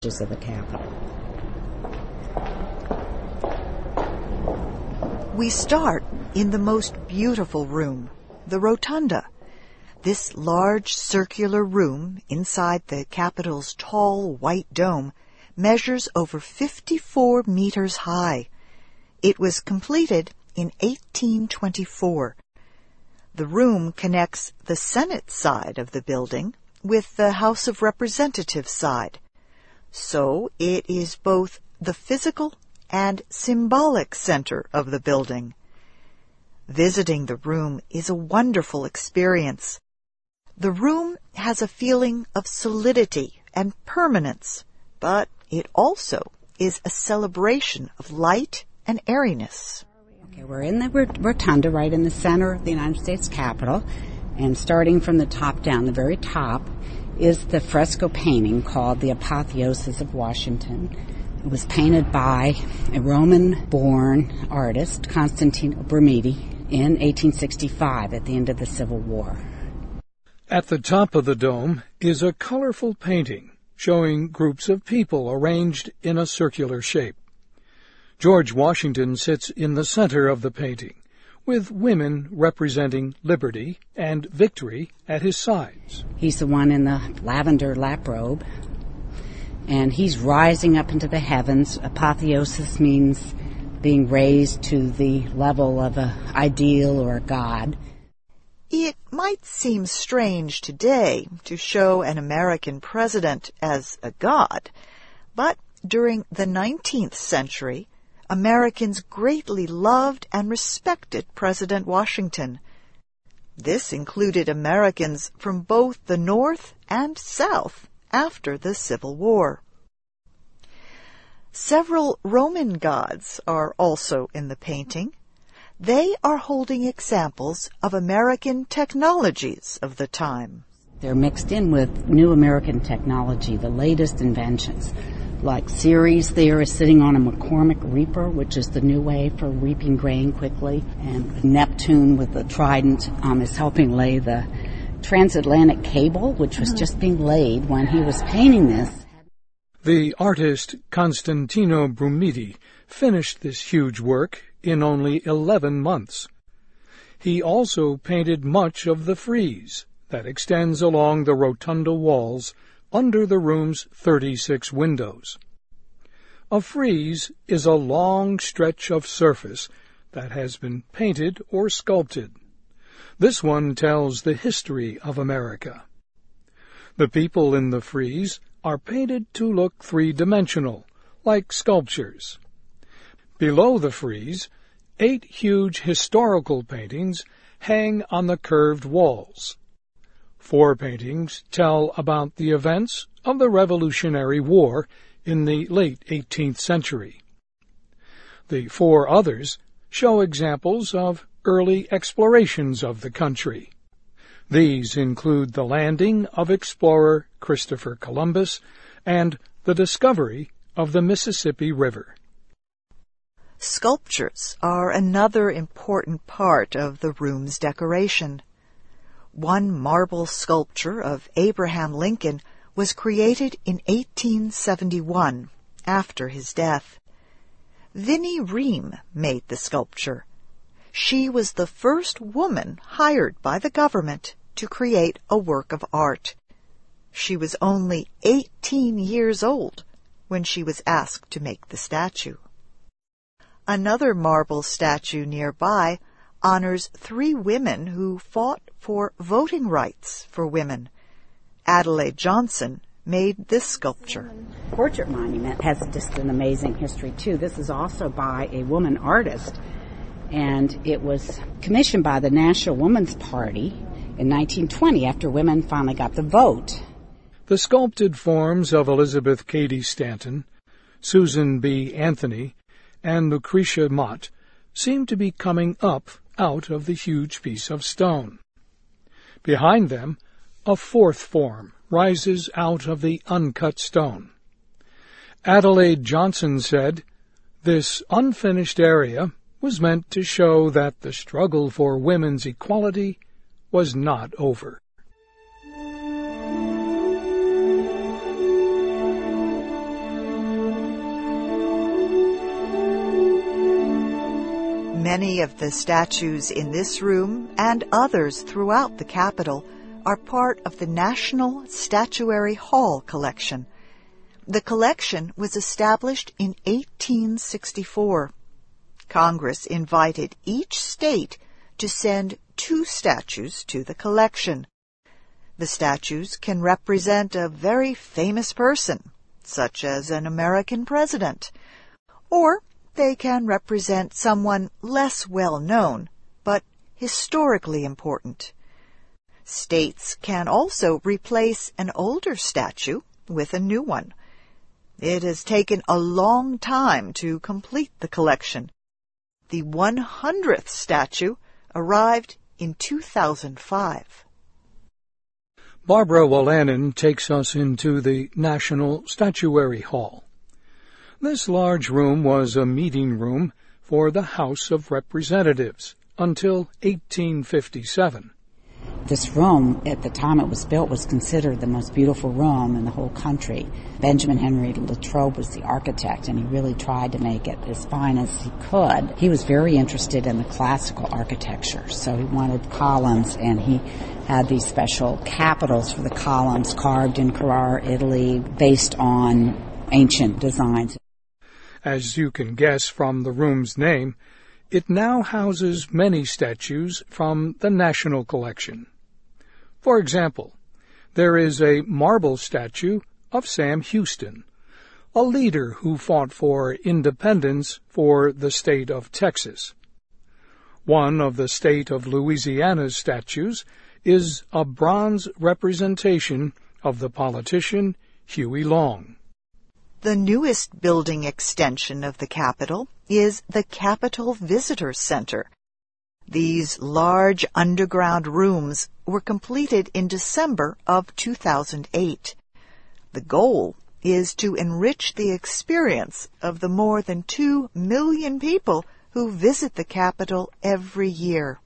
of the Capitol. We start in the most beautiful room, the Rotunda. This large circular room inside the Capitol's tall white dome measures over 54 meters high. It was completed in 1824. The room connects the Senate side of the building with the House of Representatives side. So it is both the physical and symbolic center of the building. Visiting the room is a wonderful experience. The room has a feeling of solidity and permanence, but it also is a celebration of light and airiness. Okay, we're in the Rotunda, right in the center of the United States Capitol, and starting from the top down, the very top, is the fresco painting called The Apotheosis of Washington. It was painted by a Roman-born artist, Constantino Brumidi, in 1865 at the end of the Civil War. At the top of the dome is a colorful painting showing groups of people arranged in a circular shape. George Washington sits in the center of the painting, with women representing liberty and victory at his sides. He's the one in the lavender lap robe, and he's rising up into the heavens. Apotheosis means being raised to the level of an ideal or a god. It might seem strange today to show an American president as a god, but during the 19th century, Americans greatly loved and respected President Washington. This included Americans from both the North and South after the Civil War. Several Roman gods are also in the painting. They are holding examples of American technologies of the time. They're mixed in with new American technology, the latest inventions. Like Ceres there is sitting on a McCormick reaper, which is the new way for reaping grain quickly. And Neptune with the trident is helping lay the transatlantic cable, which was just being laid when he was painting this. The artist Constantino Brumidi finished this huge work in only 11 months. He also painted much of the frieze that extends along the rotunda walls under the room's 36 windows. A frieze is a long stretch of surface that has been painted or sculpted. This one tells the history of America. The people in the frieze are painted to look three-dimensional, like sculptures. Below the frieze, 8 huge historical paintings hang on the curved walls. 4 paintings tell about the events of the Revolutionary War in the late 18th century. The 4 others show examples of early explorations of the country. These include the landing of explorer Christopher Columbus and the discovery of the Mississippi River. Sculptures are another important part of the room's decoration. One marble sculpture of Abraham Lincoln was created in 1871, after his death. Vinnie Ream made the sculpture. She was the first woman hired by the government to create a work of art. She was only 18 years old when she was asked to make the statue. Another marble statue nearby honors 3 women who fought for voting rights for women. Adelaide Johnson made this sculpture. Portrait monument has just an amazing history, too. This is also by a woman artist, and it was commissioned by the National Woman's Party in 1920 after women finally got the vote. The sculpted forms of Elizabeth Cady Stanton, Susan B. Anthony, and Lucretia Mott seem to be coming up out of the huge piece of stone. Behind them, a 4th form rises out of the uncut stone. Adelaide Johnson said, "This unfinished area was meant to show that the struggle for women's equality was not over." Many of the statues in this room and others throughout the Capitol are part of the National Statuary Hall collection. The collection was established in 1864. Congress invited each state to send 2 statues to the collection. The statues can represent a very famous person, such as an American president, or they can represent someone less well known, but historically important. States can also replace an older statue with a new one. It has taken a long time to complete the collection. The 100th statue arrived in 2005. Barbara Wolanin takes us into the National Statuary Hall. This large room was a meeting room for the House of Representatives until 1857. This room, at the time it was built, was considered the most beautiful room in the whole country. Benjamin Henry Latrobe was the architect, and he really tried to make it as fine as he could. He was very interested in the classical architecture, so he wanted columns, and he had these special capitals for the columns carved in Carrara, Italy, based on ancient designs. As you can guess from the room's name, it now houses many statues from the National Collection. For example, there is a marble statue of Sam Houston, a leader who fought for independence for the state of Texas. One of the state of Louisiana's statues is a bronze representation of the politician Huey Long. The newest building extension of the Capitol is the Capitol Visitor Center. These large underground rooms were completed in December of 2008. The goal is to enrich the experience of the more than 2 million people who visit the Capitol every year.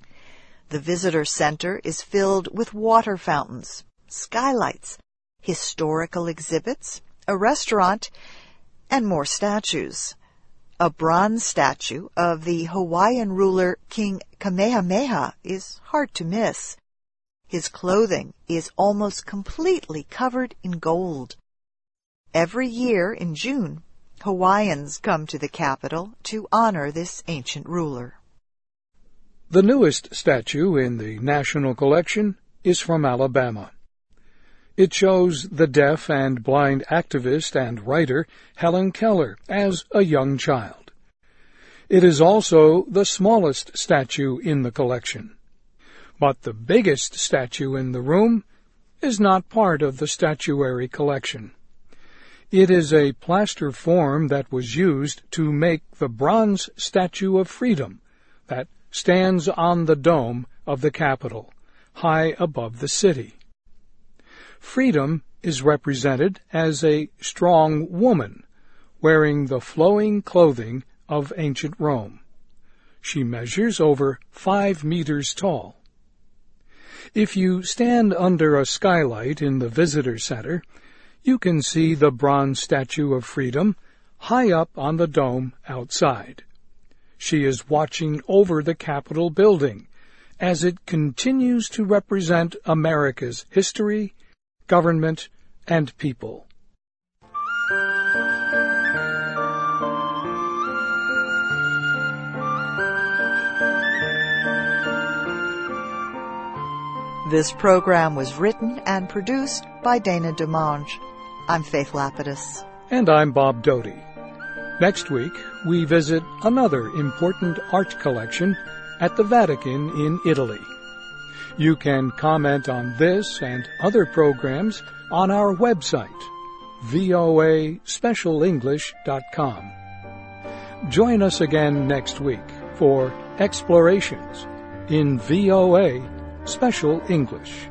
The Visitor Center is filled with water fountains, skylights, historical exhibits, a restaurant, and more statues. A bronze statue of the Hawaiian ruler King Kamehameha is hard to miss. His clothing is almost completely covered in gold. Every year in June, Hawaiians come to the Capitol to honor this ancient ruler. The newest statue in the National Collection is from Alabama. It shows the deaf and blind activist and writer Helen Keller as a young child. It is also the smallest statue in the collection. But the biggest statue in the room is not part of the statuary collection. It is a plaster form that was used to make the bronze Statue of Freedom that stands on the dome of the Capitol, high above the city. Freedom is represented as a strong woman, wearing the flowing clothing of ancient Rome. She measures over 5 meters tall. If you stand under a skylight in the visitor center, you can see the bronze Statue of Freedom high up on the dome outside. She is watching over the Capitol building as it continues to represent America's history, government, and people. This program was written and produced by Dana DeMange. I'm Faith Lapidus. And I'm Bob Doty. Next week, we visit another important art collection at the Vatican in Italy. You can comment on this and other programs on our website, voaspecialenglish.com. Join us again next week for Explorations in VOA Special English.